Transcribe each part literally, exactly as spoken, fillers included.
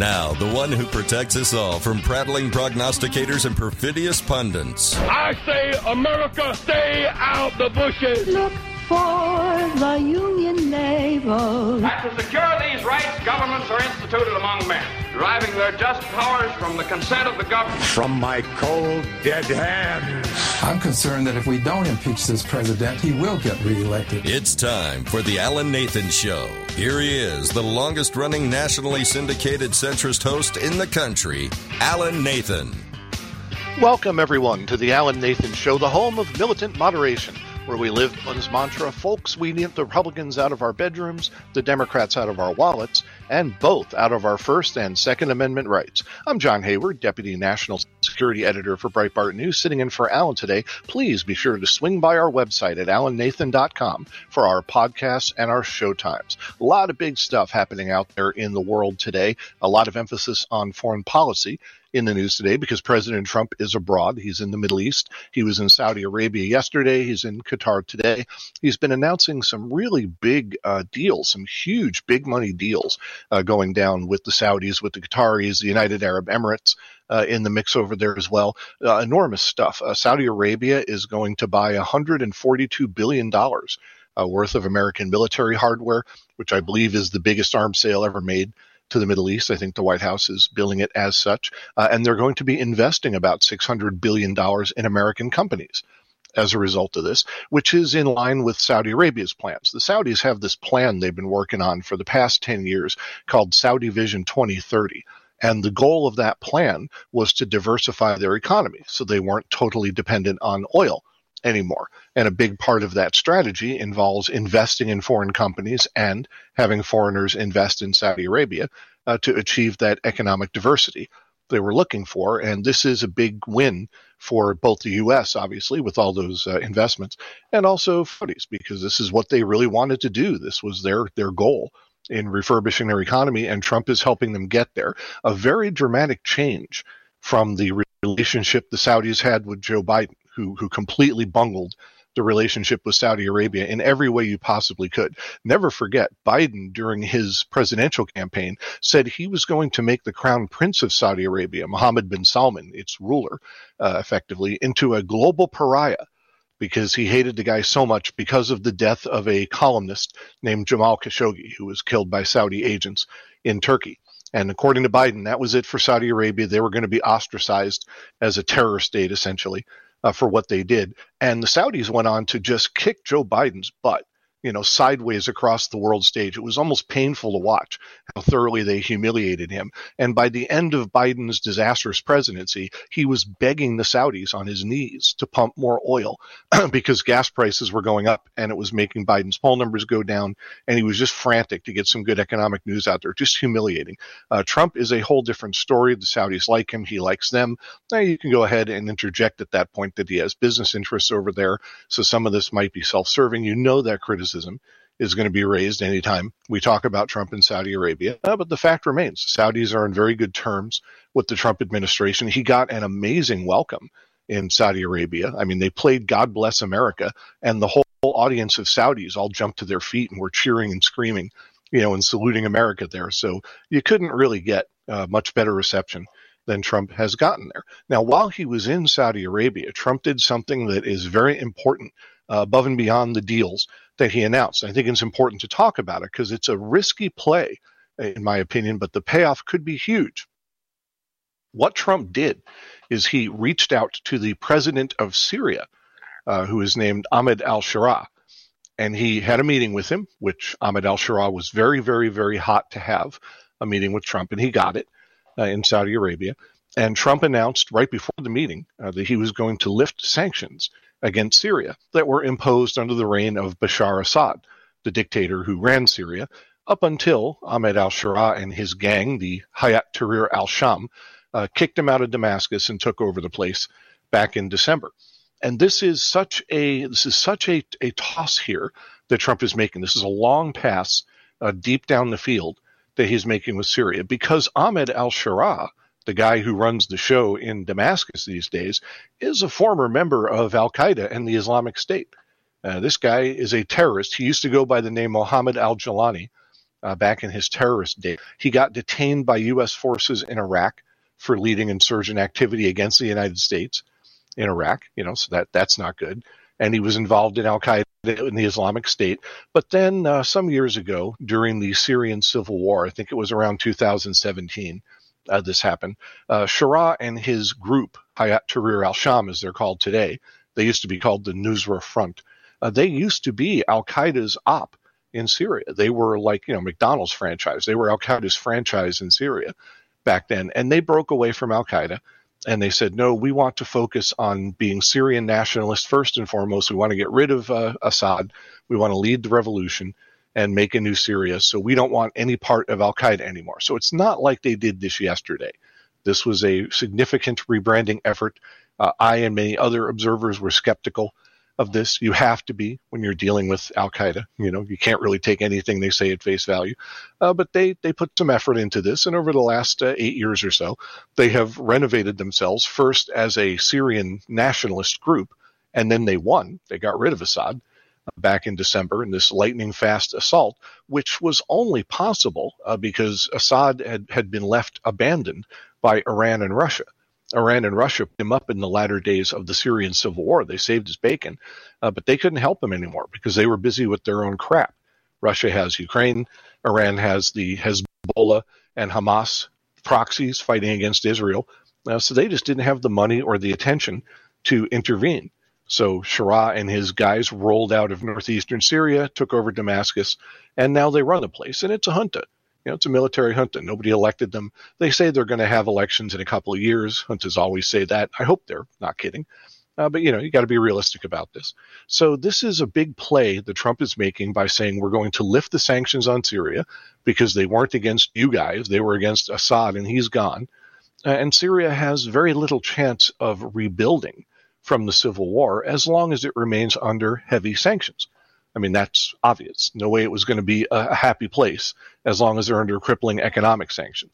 Now, the one who protects us all from prattling prognosticators and perfidious pundits. I say, America, stay out the bushes. Look for the Union naval. That to secure these rights, governments are instituted among men, deriving their just powers from the consent of the government. From my cold, dead hands. I'm concerned that if we don't impeach this president, he will get reelected. It's time for the Alan Nathan Show. Here he is, the longest-running nationally syndicated centrist host in the country, Alan Nathan. Welcome, everyone, to the Alan Nathan Show, the home of militant moderation, where we live one's mantra, folks, we need the Republicans out of our bedrooms, the Democrats out of our wallets, and both out of our First and Second Amendment rights. I'm John Hayward, Deputy National Security Editor for Breitbart News, sitting in for Alan today. Please be sure to swing by our website at alan nathan dot com for our podcasts and our show times. A lot of big stuff happening out there in the world today, a lot of emphasis on foreign policy in the news today because President Trump is abroad. He's in the Middle East. He was in Saudi Arabia yesterday. He's in Qatar today. He's been announcing some really big uh, deals, some huge big money deals uh, going down with the Saudis, with the Qataris, the United Arab Emirates uh, in the mix over there as well. Uh, enormous stuff. Uh, Saudi Arabia is going to buy one hundred forty-two billion dollars uh, worth of American military hardware, which I believe is the biggest arms sale ever made to the Middle East. I think the White House is billing it as such. Uh, and they're going to be investing about six hundred billion dollars in American companies as a result of this, which is in line with Saudi Arabia's plans. The Saudis have this plan they've been working on for the past ten years called Saudi Vision twenty thirty. And the goal of that plan was to diversify their economy so they weren't totally dependent on oil anymore. And a big part of that strategy involves investing in foreign companies and having foreigners invest in Saudi Arabia uh, to achieve that economic diversity they were looking for. And this is a big win for both the U S, obviously, with all those uh, investments, and also Saudis, because this is what they really wanted to do. This was their their goal in refurbishing their economy, and Trump is helping them get there. A very dramatic change from the relationship the Saudis had with Joe Biden, who who completely bungled the relationship with Saudi Arabia in every way you possibly could. Never forget, Biden, during his presidential campaign, said he was going to make the crown prince of Saudi Arabia, Mohammed bin Salman, its ruler, uh, effectively, into a global pariah because he hated the guy so much because of the death of a columnist named Jamal Khashoggi, who was killed by Saudi agents in Turkey. And according to Biden, that was it for Saudi Arabia. They were going to be ostracized as a terror state, essentially, uh, for what they did. And the Saudis went on to just kick Joe Biden's butt, you know, sideways across the world stage. It was almost painful to watch how thoroughly they humiliated him. And by the end of Biden's disastrous presidency, he was begging the Saudis on his knees to pump more oil because gas prices were going up and it was making Biden's poll numbers go down. And he was just frantic to get some good economic news out there, just humiliating. Uh, Trump is a whole different story. The Saudis like him. He likes them. Now you can go ahead and interject at that point that he has business interests over there. So some of this might be self-serving. You know that criticism is going to be raised anytime we talk about Trump and Saudi Arabia. Uh, but the fact remains, Saudis are in very good terms with the Trump administration. He got an amazing welcome in Saudi Arabia. I mean, they played God Bless America, and the whole audience of Saudis all jumped to their feet and were cheering and screaming, you know, and saluting America there. So you couldn't really get uh, much better reception than Trump has gotten there. Now, while he was in Saudi Arabia, Trump did something that is very important uh, above and beyond the deals that he announced. I think it's important to talk about it because it's a risky play, in my opinion, but the payoff could be huge. What Trump did is he reached out to the president of Syria, uh, who is named Ahmed al-Sharaa, and he had a meeting with him, which Ahmed al-Sharaa was very, very, very hot to have a meeting with Trump, and he got it uh, in Saudi Arabia. And Trump announced right before the meeting uh, that he was going to lift sanctions against Syria that were imposed under the reign of Bashar Assad, the dictator who ran Syria, up until Ahmed al-Sharaa and his gang, the Hayat Tahrir al-Sham, uh, kicked him out of Damascus and took over the place back in December. And this is such a this is such a, a toss here that Trump is making. This is a long pass uh, deep down the field that he's making with Syria, because Ahmed al-Sharaa, the guy who runs the show in Damascus these days, is a former member of al-Qaeda and the Islamic State. Uh, this guy is a terrorist. He used to go by the name Mohammed al-Jalani, uh, back in his terrorist day. He got detained by U S forces in Iraq for leading insurgent activity against the United States in Iraq, you know, so that that's not good. And he was involved in Al-Qaeda in the Islamic State. But then uh, some years ago, during the Syrian civil war, I think it was around two thousand seventeen, uh, this happened, uh, Sharaa and his group, Hayat Tahrir al-Sham, as they're called today, they used to be called the Nusra Front. Uh, they used to be Al-Qaeda's op in Syria. They were like, you know, McDonald's franchise. They were Al-Qaeda's franchise in Syria back then. And they broke away from Al-Qaeda. And they said, no, we want to focus on being Syrian nationalists first and foremost. We want to get rid of uh, Assad. We want to lead the revolution and make a new Syria. So we don't want any part of Al-Qaeda anymore. So it's not like they did this yesterday. This was a significant rebranding effort. Uh, I and many other observers were skeptical of this. You have to be when you're dealing with Al-Qaeda. You know, you can't really take anything they say at face value. Uh, but they, they put some effort into this, and over the last uh, eight years or so, they have renovated themselves first as a Syrian nationalist group, and then they won. They got rid of Assad uh, back in December in this lightning-fast assault, which was only possible uh, because Assad had, had been left abandoned by Iran and Russia. Iran and Russia put him up in the latter days of the Syrian civil war. They saved his bacon, uh, but they couldn't help him anymore because they were busy with their own crap. Russia has Ukraine. Iran has the Hezbollah and Hamas proxies fighting against Israel. Uh, so they just didn't have the money or the attention to intervene. So Sharaa and his guys rolled out of northeastern Syria, took over Damascus, and now they run the place. And it's a junta. You know, it's a military junta. Nobody elected them. They say they're going to have elections in a couple of years. Juntas always say that. I hope they're not kidding. Uh, but, you know, you got to be realistic about this. So this is a big play that Trump is making by saying we're going to lift the sanctions on Syria because they weren't against you guys. They were against Assad, and he's gone. Uh, and Syria has very little chance of rebuilding from the civil war as long as it remains under heavy sanctions. I mean, that's obvious. No way it was going to be a happy place as long as they're under crippling economic sanctions.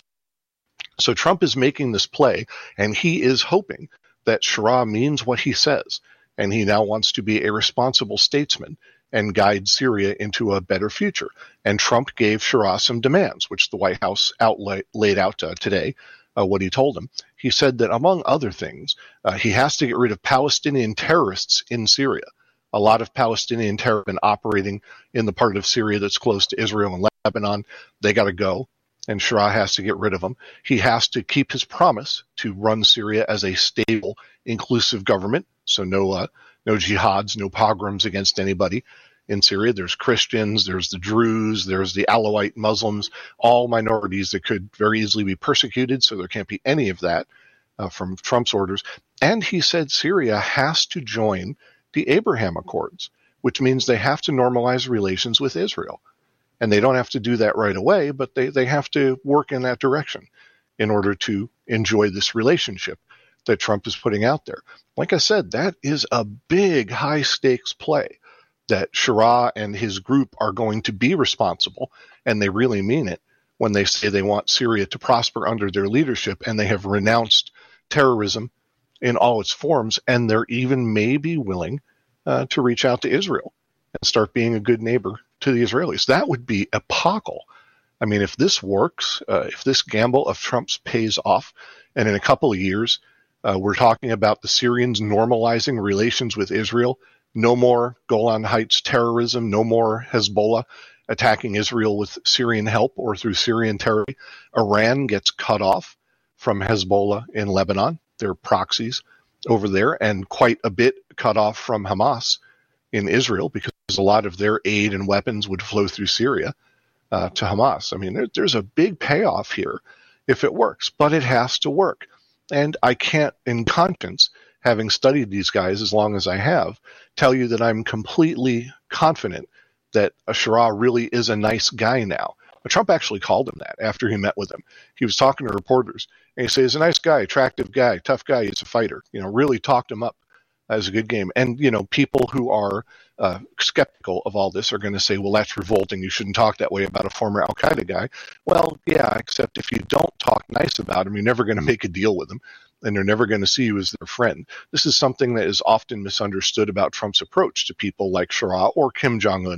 So Trump is making this play, and he is hoping that Sharaa means what he says, and he now wants to be a responsible statesman and guide Syria into a better future. And Trump gave Sharaa some demands, which the White House outlay, laid out uh, today, uh, what he told him. He said that, among other things, uh, he has to get rid of Palestinian terrorists in Syria. A lot of Palestinian terror have been operating in the part of Syria that's close to Israel and Lebanon. They got to go, and Sharaa has to get rid of them. He has to keep his promise to run Syria as a stable, inclusive government, so no uh, no jihads, no pogroms against anybody in Syria. There's Christians, there's the Druze, there's the Alawite Muslims, all minorities that could very easily be persecuted, so there can't be any of that uh, from Trump's orders. And he said Syria has to join the Abraham Accords, which means they have to normalize relations with Israel. And they don't have to do that right away, but they, they have to work in that direction in order to enjoy this relationship that Trump is putting out there. Like I said, that is a big high-stakes play that Sharaa and his group are going to be responsible, and they really mean it when they say they want Syria to prosper under their leadership, and they have renounced terrorism in all its forms, and they're even maybe willing uh, to reach out to Israel and start being a good neighbor to the Israelis. That would be epochal. I mean, if this works, uh, if this gamble of Trump's pays off, and in a couple of years, uh, we're talking about the Syrians normalizing relations with Israel, no more Golan Heights terrorism, no more Hezbollah attacking Israel with Syrian help or through Syrian terror. Iran gets cut off from Hezbollah in Lebanon, their proxies over there, and quite a bit cut off from Hamas in Israel because a lot of their aid and weapons would flow through Syria uh, to Hamas. I mean, there, there's a big payoff here if it works, but it has to work. And I can't, in conscience, having studied these guys as long as I have, tell you that I'm completely confident that Sharaa really is a nice guy now. But Trump actually called him that after he met with him. He was talking to reporters, and he said, he's a nice guy, attractive guy, tough guy, he's a fighter. You know, really talked him up as a good game. And, you know, people who are uh, skeptical of all this are going to say, well, that's revolting. You shouldn't talk that way about a former Al-Qaeda guy. Well, yeah, except if you don't talk nice about him, you're never going to make a deal with him, and they're never going to see you as their friend. This is something that is often misunderstood about Trump's approach to people like Sharaa or Kim Jong-un,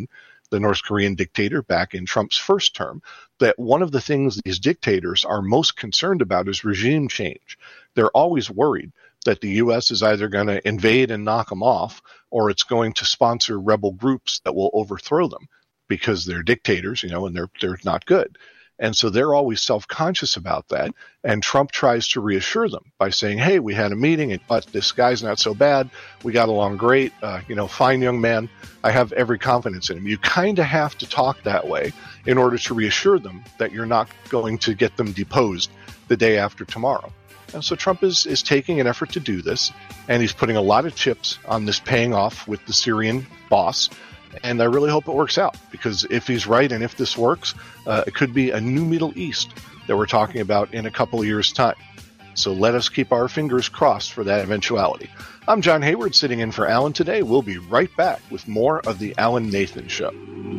the North Korean dictator back in Trump's first term, that one of the things these dictators are most concerned about is regime change. They're always worried that the U S is either going to invade and knock them off, or it's going to sponsor rebel groups that will overthrow them because they're dictators, you know, and they're they're not good. And so they're always self-conscious about that. And Trump tries to reassure them by saying, hey, we had a meeting, and but this guy's not so bad. We got along great. Uh, you know, fine young man. I have every confidence in him. You kind of have to talk that way in order to reassure them that you're not going to get them deposed the day after tomorrow. And so Trump is, is taking an effort to do this, and he's putting a lot of chips on this paying off with the Syrian boss. And I really hope it works out, because if he's right and if this works, uh, it could be a new Middle East that we're talking about in a couple of years' time. So let us keep our fingers crossed for that eventuality. I'm John Hayward, sitting in for Alan today. We'll be right back with more of the Alan Nathan Show.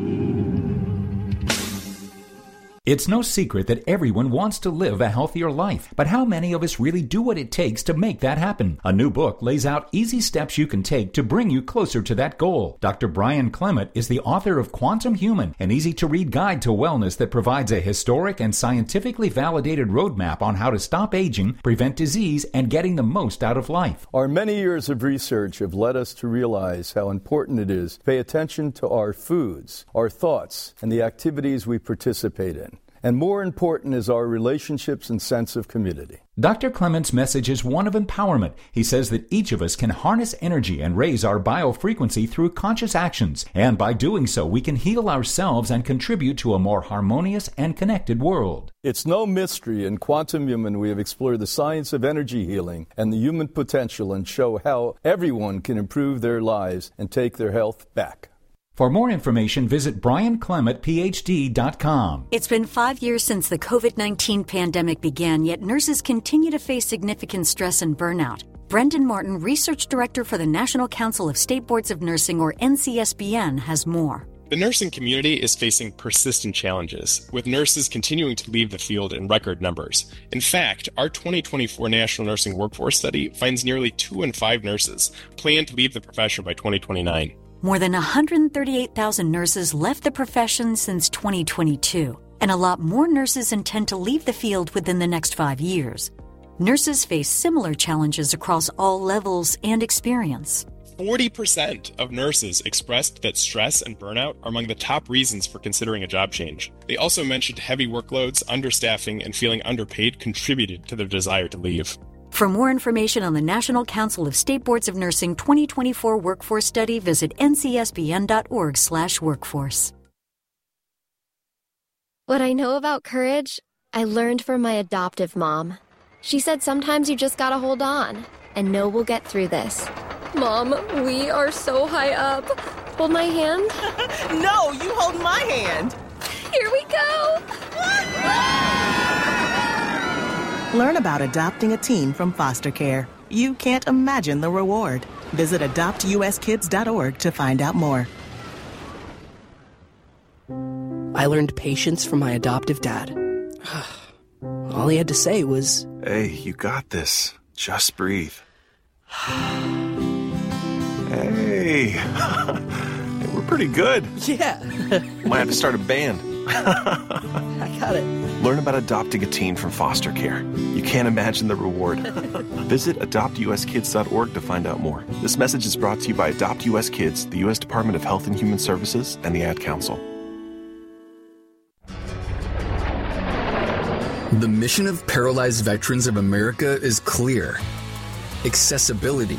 It's no secret that everyone wants to live a healthier life, but how many of us really do what it takes to make that happen? A new book lays out easy steps you can take to bring you closer to that goal. Doctor Brian Clement is the author of Quantum Human, an easy-to-read guide to wellness that provides a historic and scientifically validated roadmap on how to stop aging, prevent disease, and getting the most out of life. Our many years of research have led us to realize how important it is to pay attention to our foods, our thoughts, and the activities we participate in. And more important is our relationships and sense of community. Doctor Clement's message is one of empowerment. He says that each of us can harness energy and raise our biofrequency through conscious actions. And by doing so, we can heal ourselves and contribute to a more harmonious and connected world. It's no mystery. In Quantum Human, we have explored the science of energy healing and the human potential, and show how everyone can improve their lives and take their health back. For more information, visit brian clement p h d dot com. It's been five years since the covid nineteen pandemic began, yet nurses continue to face significant stress and burnout. Brendan Martin, Research Director for the National Council of State Boards of Nursing, or N C S B N, has more. The nursing community is facing persistent challenges, with nurses continuing to leave the field in record numbers. In fact, our twenty twenty-four National Nursing Workforce Study finds nearly two in five nurses plan to leave the profession by twenty twenty-nine. More than one hundred thirty-eight thousand nurses left the profession since twenty twenty-two, and a lot more nurses intend to leave the field within the next five years. Nurses face similar challenges across all levels and experience. forty percent of nurses expressed that stress and burnout are among the top reasons for considering a job change. They also mentioned heavy workloads, understaffing, and feeling underpaid contributed to their desire to leave. For more information on the National Council of State Boards of Nursing twenty twenty-four Workforce Study, visit n c s b n dot org slash workforce. What I know about courage, I learned from my adoptive mom. She said sometimes you just gotta hold on and know we'll get through this. Mom, we are so high up. Hold my hand. No, you hold my hand. Here we go. Learn about adopting a teen from foster care. You can't imagine the reward. Visit adopt u s kids dot org to find out more. I learned patience from my adoptive dad. All he had to say was, "Hey, you got this. Just breathe." Hey, we're pretty good. Yeah. Might have to start a band. I got it. Learn about adopting a teen from foster care. You can't imagine the reward. Visit adopt u s kids dot org to find out more. This message is brought to you by Adopt U S Kids, the U S Department of Health and Human Services, and the Ad Council. The mission of Paralyzed Veterans of America is clear: accessibility.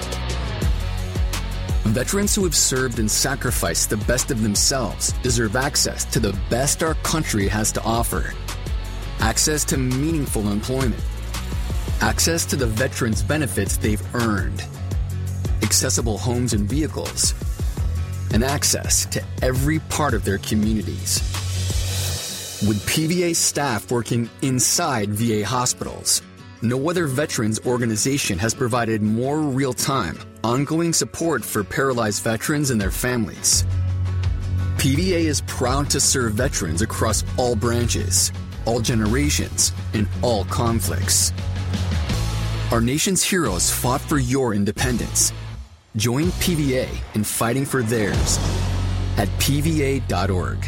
Veterans who have served and sacrificed the best of themselves deserve access to the best our country has to offer. Access to meaningful employment. Access to the veterans' benefits they've earned. Accessible homes and vehicles. And access to every part of their communities. With P V A staff working inside V A hospitals, no other veterans organization has provided more real-time, ongoing support for paralyzed veterans and their families. P V A is proud to serve veterans across all branches, all generations, and all conflicts. Our nation's heroes fought for your independence. Join P V A in fighting for theirs. at p v a dot org.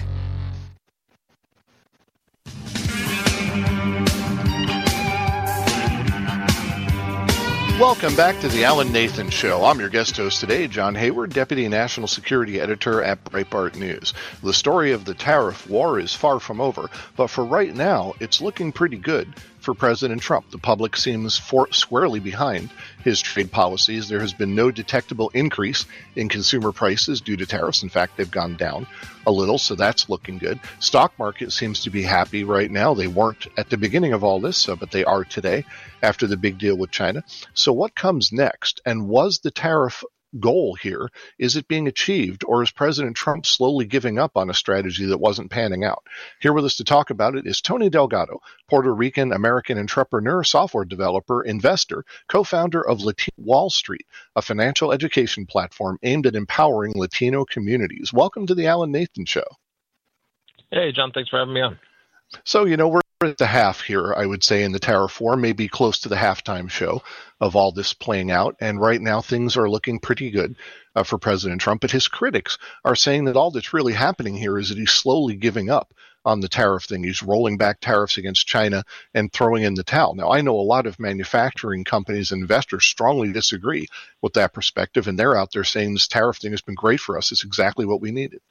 Welcome back to the Alan Nathan Show. I'm your guest host today, John Hayward, Deputy National Security Editor at Breitbart News. The story of the tariff war is far from over, but for right now, it's looking pretty good for President Trump. The public seems for- squarely behind his trade policies. There has been no detectable increase in consumer prices due to tariffs. In fact, they've gone down a little, so that's looking good. Stock market seems to be happy right now. They weren't at the beginning of all this, uh, but they are today after the big deal with China. So what comes next? And was the tariff goal here, is it being achieved, or is President Trump slowly giving up on a strategy that wasn't panning out? Here with us to talk about it is Tony Delgado, Puerto Rican American entrepreneur, software developer, investor, co-founder of Latino Wall Street, a financial education platform aimed at empowering Latino communities. Welcome to the Alan Nathan Show. Hey, John, thanks for having me on. So, you know, we're at the half here, I would say, in the tariff war, maybe close to the halftime show of all this playing out. And right now, things are looking pretty good uh, for President Trump. But his critics are saying that all that's really happening here is that he's slowly giving up on the tariff thing. He's rolling back tariffs against China and throwing in the towel. Now, I know a lot of manufacturing companies and investors strongly disagree with that perspective, and they're out there saying this tariff thing has been great for us. It's exactly what we needed.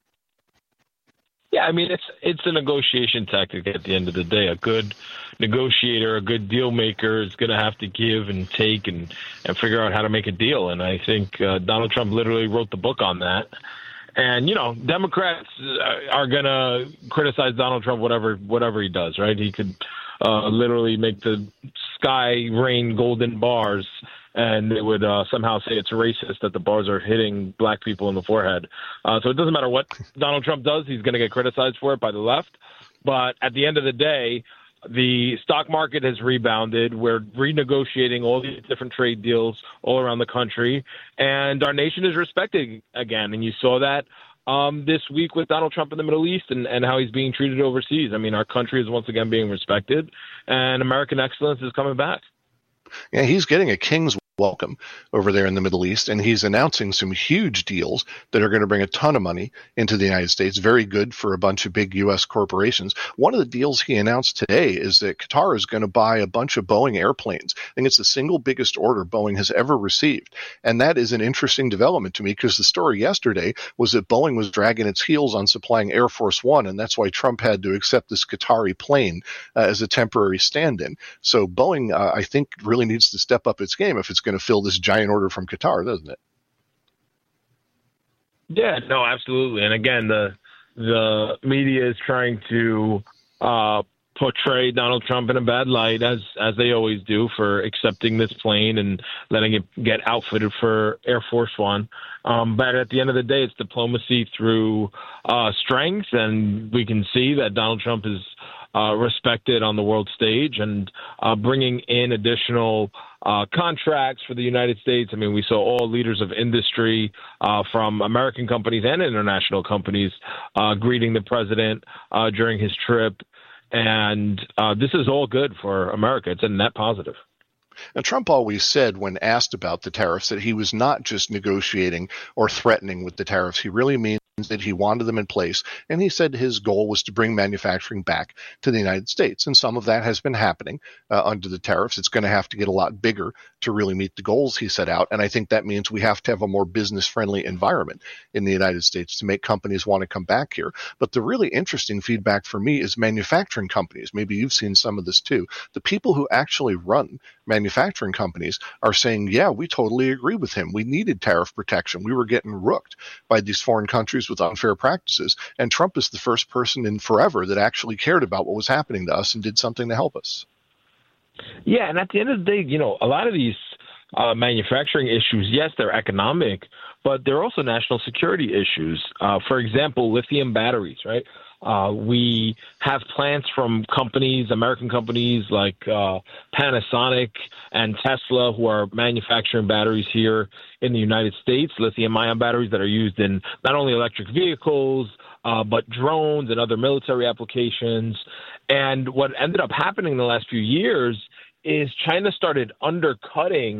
Yeah, I mean, it's it's a negotiation tactic at the end of the day. A good negotiator, a good deal maker is going to have to give and take and, and figure out how to make a deal. And I think uh, Donald Trump literally wrote the book on that. And, you know, Democrats are going to criticize Donald Trump whatever whatever he does, right? He could uh, literally make the sky rain golden bars, and they would uh, somehow say it's racist that the bars are hitting black people in the forehead. Uh, so it doesn't matter what Donald Trump does, he's going to get criticized for it by the left. But at the end of the day, the stock market has rebounded. We're renegotiating all these different trade deals all around the country, and our nation is respected again. And you saw that um, this week with Donald Trump in the Middle East and, and how he's being treated overseas. I mean, our country is once again being respected, and American excellence is coming back. Yeah, he's getting a king's welcome over there in the Middle East, and he's announcing some huge deals that are going to bring a ton of money into the United States. Very good for a bunch of big U S corporations. One of the deals he announced today is that Qatar is going to buy a bunch of Boeing airplanes. I think it's the single biggest order Boeing has ever received, and that is an interesting development to me because the story yesterday was that Boeing was dragging its heels on supplying Air Force One, and that's why Trump had to accept this Qatari plane uh, as a temporary stand-in. So Boeing, uh, I think, really needs to step up its game if it's going to fill this giant order from Qatar, doesn't it? Yeah, no, absolutely. And again, the the media is trying to uh, portray Donald Trump in a bad light, as as they always do, for accepting this plane and letting it get outfitted for Air Force One. Um, but at the end of the day, it's diplomacy through uh, strength, and we can see that Donald Trump is Uh, respected on the world stage and uh, bringing in additional uh, contracts for the United States. I mean, we saw all leaders of industry uh, from American companies and international companies uh, greeting the president uh, during his trip. And uh, this is all good for America. It's a net positive. Now, Trump always said when asked about the tariffs that he was not just negotiating or threatening with the tariffs. He really means that he wanted them in place, and he said his goal was to bring manufacturing back to the United States, and some of that has been happening uh, under the tariffs. It's going to have to get a lot bigger to really meet the goals he set out, and I think that means we have to have a more business-friendly environment in the United States to make companies want to come back here. But the really interesting feedback for me is manufacturing companies. Maybe you've seen some of this too. The people who actually run manufacturing companies are saying, yeah, we totally agree with him. We needed tariff protection. We were getting rooked by these foreign countries with unfair practices. And Trump is the first person in forever that actually cared about what was happening to us and did something to help us. Yeah, and at the end of the day, you know, a lot of these uh, manufacturing issues, yes, they're economic, but they're also national security issues. Uh, for example, lithium batteries, right? Uh, we have plants from companies, American companies like uh, Panasonic and Tesla, who are manufacturing batteries here in the United States, lithium-ion batteries that are used in not only electric vehicles, uh, but drones and other military applications. And what ended up happening in the last few years is China started undercutting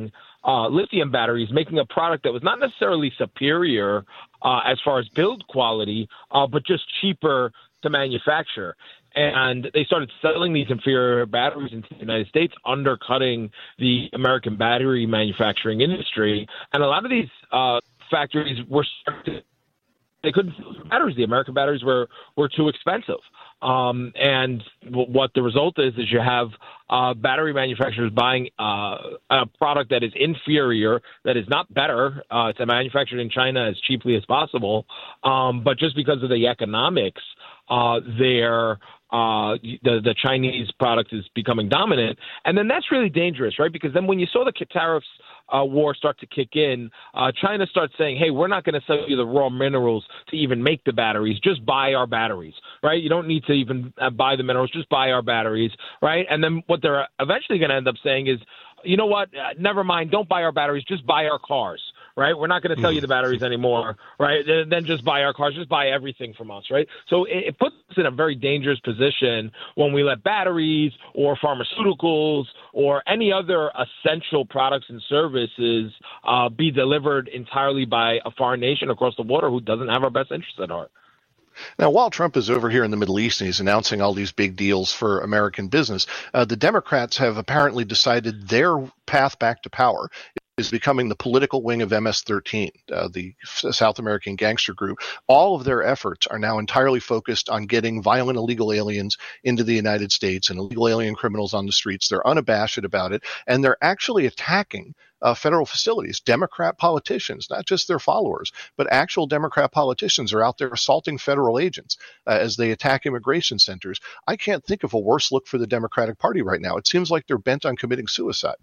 uh, lithium batteries, making a product that was not necessarily superior uh, as far as build quality, uh, but just cheaper to manufacture. And they started selling these inferior batteries into the United States, undercutting the American battery manufacturing industry. And a lot of these uh, factories were started, they couldn't sell batteries. The American batteries were, were too expensive. Um, and w- what the result is, is you have uh, battery manufacturers buying uh, a product that is inferior, that is not better. Uh, it's manufactured in China as cheaply as possible. Um, but just because of the economics, uh, they're Uh, the, the Chinese product is becoming dominant. And then that's really dangerous, right? Because then when you saw the tariffs uh, war start to kick in, uh, China starts saying, hey, we're not going to sell you the raw minerals to even make the batteries. Just buy our batteries, right? You don't need to even uh, buy the minerals. Just buy our batteries, right? And then what they're eventually going to end up saying is, you know what? Uh, never mind. Don't buy our batteries. Just buy our cars. Right? We're not going to sell you the batteries anymore, right? Then just buy our cars, just buy everything from us, right? So it, it puts us in a very dangerous position when we let batteries or pharmaceuticals or any other essential products and services uh, be delivered entirely by a foreign nation across the water who doesn't have our best interests at heart. Now, while Trump is over here in the Middle East and he's announcing all these big deals for American business, uh, the Democrats have apparently decided their path back to power is becoming the political wing of M S thirteen, uh, the South American gangster group. All of their efforts are now entirely focused on getting violent illegal aliens into the United States and illegal alien criminals on the streets. They're unabashed about it, and they're actually attacking uh, federal facilities. Democrat politicians, not just their followers, but actual Democrat politicians are out there assaulting federal agents uh, as they attack immigration centers. I can't think of a worse look for the Democratic Party right now. It seems like they're bent on committing suicide.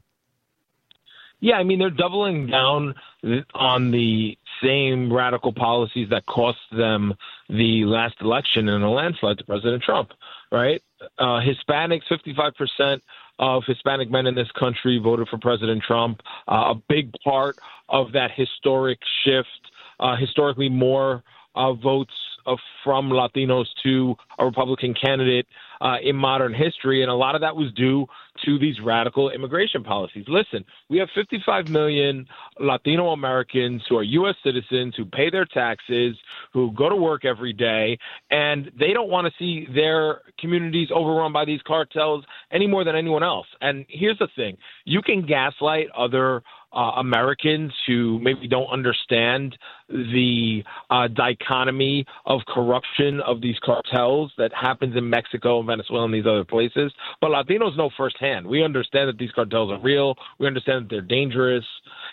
Yeah, I mean, they're doubling down on the same radical policies that cost them the last election in a landslide to President Trump, right? Uh, Hispanics, fifty-five percent of Hispanic men in this country voted for President Trump. Uh, a big part of that historic shift, uh, historically more uh, votes uh, from Latinos to a Republican candidate uh, in modern history. And a lot of that was due to these radical immigration policies. Listen, we have fifty-five million Latino Americans who are U S citizens, who pay their taxes, who go to work every day, and they don't want to see their communities overrun by these cartels any more than anyone else. And here's the thing. You can gaslight other Uh, Americans who maybe don't understand the uh, dichotomy of corruption of these cartels that happens in Mexico and Venezuela and these other places. But Latinos know firsthand. We understand that these cartels are real. We understand that they're dangerous.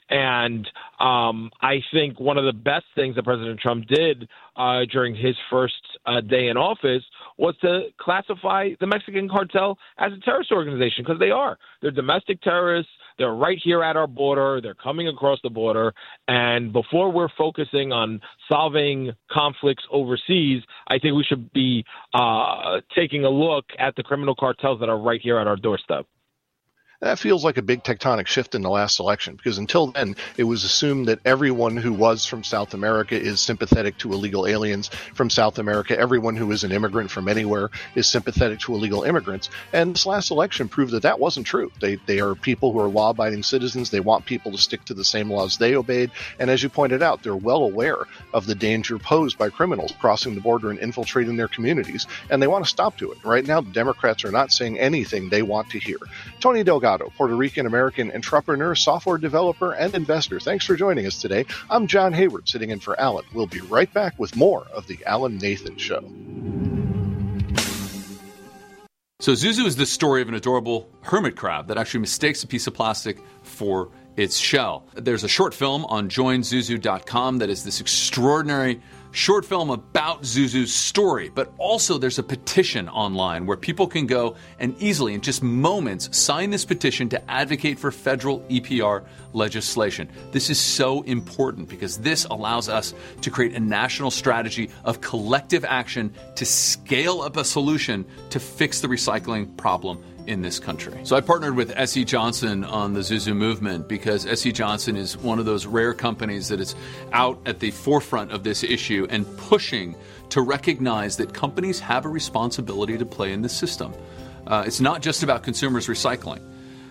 And um, I think one of the best things that President Trump did uh, during his first uh, day in office was to classify the Mexican cartel as a terrorist organization, because they are. They're domestic terrorists. They're right here at our border. They're coming across the border. And before we're focusing on solving conflicts overseas, I think we should be uh, taking a look at the criminal cartels that are right here at our doorstep. That feels like a big tectonic shift in the last election, because until then, it was assumed that everyone who was from South America is sympathetic to illegal aliens from South America. Everyone who is an immigrant from anywhere is sympathetic to illegal immigrants. And this last election proved that that wasn't true. They they are people who are law-abiding citizens. They want people to stick to the same laws they obeyed. And as you pointed out, they're well aware of the danger posed by criminals crossing the border and infiltrating their communities, and they want to stop to it. Right now, the Democrats are not saying anything they want to hear. Tony Delgado, Puerto Rican-American entrepreneur, software developer, and investor. Thanks for joining us today. I'm John Hayward, sitting in for Alan. We'll be right back with more of the Alan Nathan Show. So Zuzu is the story of an adorable hermit crab that actually mistakes a piece of plastic for its shell. There's a short film on join zuzu dot com that is this extraordinary short film about Zuzu's story, but also there's a petition online where people can go and easily, in just moments, sign this petition to advocate for federal E P R legislation. This is so important because this allows us to create a national strategy of collective action to scale up a solution to fix the recycling problem in this country. So I partnered with S E. Johnson on the Zuzu movement because S E. Johnson is one of those rare companies that is out at the forefront of this issue and pushing to recognize that companies have a responsibility to play in this system. Uh, it's not just about consumers recycling.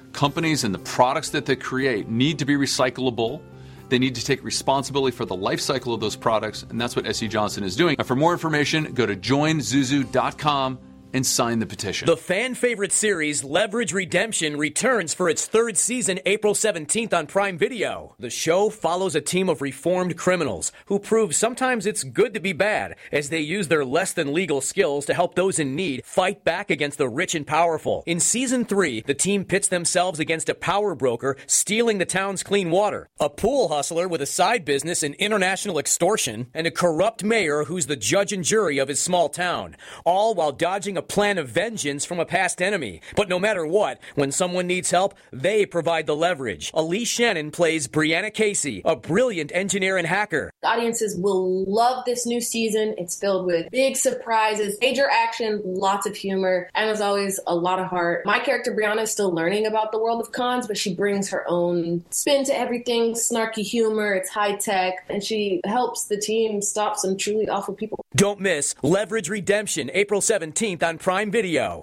companies and the products that they create need to be recyclable. They need to take responsibility for the life cycle of those products, and that's what S C Johnson is doing. And for more information, go to join zuzu dot com and sign the petition. The fan favorite series Leverage Redemption returns for its third season April seventeenth on Prime Video. The show follows a team of reformed criminals who prove sometimes it's good to be bad as they use their less than legal skills to help those in need fight back against the rich and powerful. In season three, the team pits themselves against a power broker stealing the town's clean water, a pool hustler with a side business in international extortion, and a corrupt mayor who's the judge and jury of his small town, all while dodging a plan of vengeance from a past enemy. But no matter what, when someone needs help, they provide the leverage. Elise Shannon plays Brianna Casey, a brilliant engineer and hacker. Audiences will love this new season. It's filled with big surprises, major action, lots of humor, and as always, a lot of heart. My character Brianna is still learning about the world of cons, but she brings her own spin to everything, snarky humor, it's high tech, and she helps the team stop some truly awful people. Don't miss Leverage Redemption, April seventeenth on Prime Video.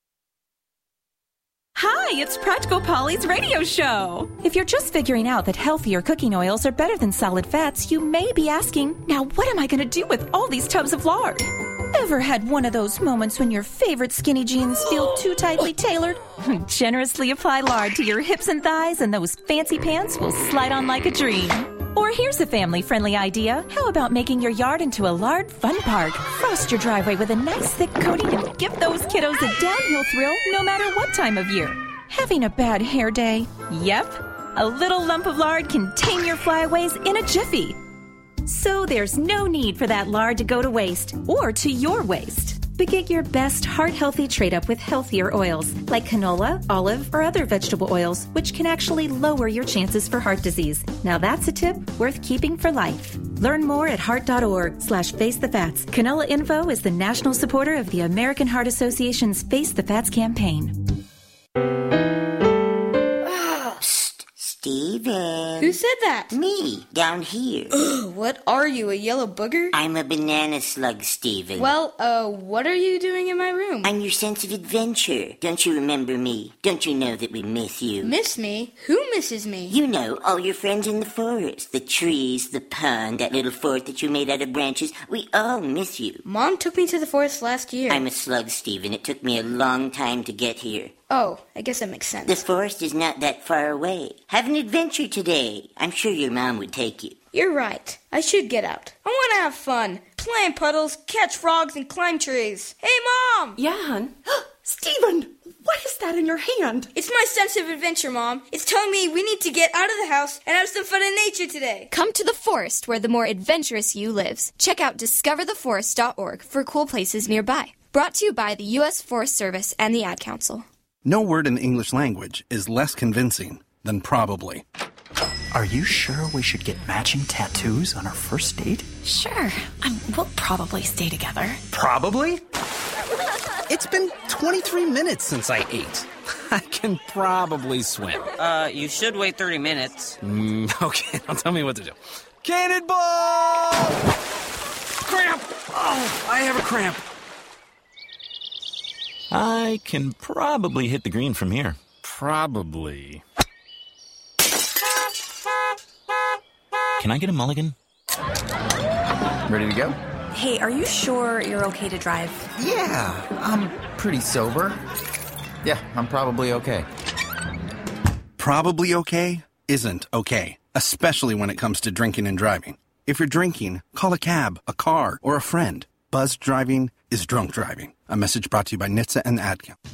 Hi, it's Practical Polly's radio show. If you're just figuring out that healthier cooking oils are better than solid fats, you may be asking, now what am I going to do with all these tubs of lard? Ever had one of those moments when your favorite skinny jeans feel too tightly tailored? Generously apply lard to your hips and thighs and those fancy pants will slide on like a dream. Or here's a family-friendly idea. How about making your yard into a lard fun park? Frost your driveway with a nice thick coating and give those kiddos a downhill thrill no matter what time of year. Having a bad hair day? Yep. A little lump of lard can tame your flyaways in a jiffy. So there's no need for that lard to go to waste or to your waste. But get your best heart-healthy trade-up with healthier oils like canola, olive, or other vegetable oils, which can actually lower your chances for heart disease. Now that's a tip worth keeping for life. Learn more at heart.org slash face the fats. Canola Info is the national supporter of the American Heart Association's Face the Fats campaign. Steven. Who said that? Me, down here. Ugh, what are you, a yellow booger? I'm a banana slug, Steven. Well, uh, what are you doing in my room? I'm your sense of adventure. Don't you remember me? Don't you know that we miss you? Miss me? Who misses me? You know, all your friends in the forest. The trees, the pond, that little fort that you made out of branches. We all miss you. Mom took me to the forest last year. I'm a slug, Steven. It took me a long time to get here. Oh, I guess that makes sense. The forest is not that far away. Have an adventure today. I'm sure your mom would take you. You're right. I should get out. I want to have fun. Play in puddles, catch frogs, and climb trees. Hey, Mom! Yeah, hon? Steven, what is that in your hand? It's my sense of adventure, Mom. It's telling me we need to get out of the house and have some fun in nature today. Come to the forest where the more adventurous you lives. Check out discover the forest dot org for cool places nearby. Brought to you by the U S Forest Service and the Ad Council. No word in the English language is less convincing than probably. Are you sure we should get matching tattoos on our first date? Sure. Um, we'll probably stay together. Probably? It's been twenty-three minutes since I ate. I can probably swim. Uh, you should wait thirty minutes. Mm, okay, now tell me what to do. Cannonball! Cramp! Oh, I have a cramp. I can probably hit the green from here. Probably. Can I get a mulligan? Ready to go? Hey, are you sure you're okay to drive? Yeah, I'm pretty sober. Yeah, I'm probably okay. Probably okay isn't okay, especially when it comes to drinking and driving. If you're drinking, call a cab, a car, or a friend. Buzzed driving is drunk driving. A message brought to you by N H T S A and the Ad Council.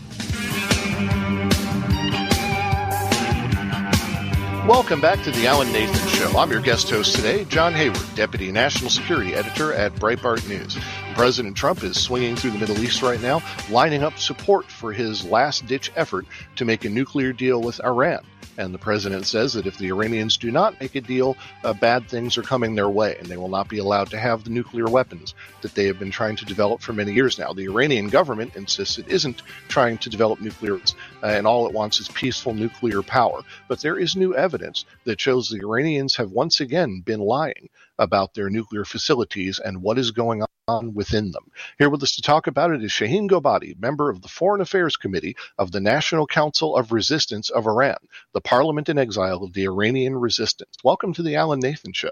Welcome back to the Alan Nathan Show. I'm your guest host today, John Hayward, Deputy National Security Editor at Breitbart News. President Trump is swinging through the Middle East right now, lining up support for his last-ditch effort to make a nuclear deal with Iran. And the president says that if the Iranians do not make a deal, uh, bad things are coming their way, and they will not be allowed to have the nuclear weapons that they have been trying to develop for many years now. The Iranian government insists it isn't trying to develop nuclear, uh, and all it wants is peaceful nuclear power. But there is new evidence that shows the Iranians have once again been lying about their nuclear facilities and what is going on on within them. Here with us to talk about it is Shaheen Gobadi, member of the Foreign Affairs Committee of the National Council of Resistance of Iran, the parliament in exile of the Iranian resistance. Welcome to the Alan Nathan Show.